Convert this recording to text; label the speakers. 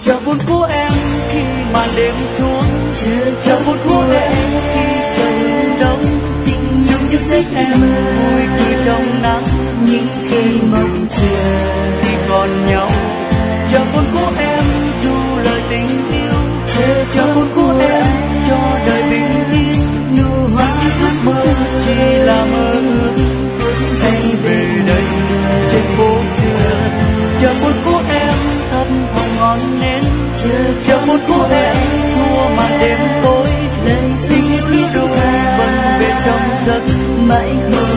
Speaker 1: Chờ phút của em khi màn đêm xuống, chờ phút của em khi trời hướng đông, những chiếc xích em vui cười trong nắng, những khi mong chờ khi còn nhau. Chờ phút của em dù lời tình yêu, chờ phút của em cho đời bình yên. Nụ hoa ước mơ chỉ là mơ ước, anh về đây trên phố xưa. Chờ phút của em thắp hồng ngọn nến, chờ phút của em xua màn đêm tối. Tình yêu ít rồi vẫn về trong giấc mãi mơ.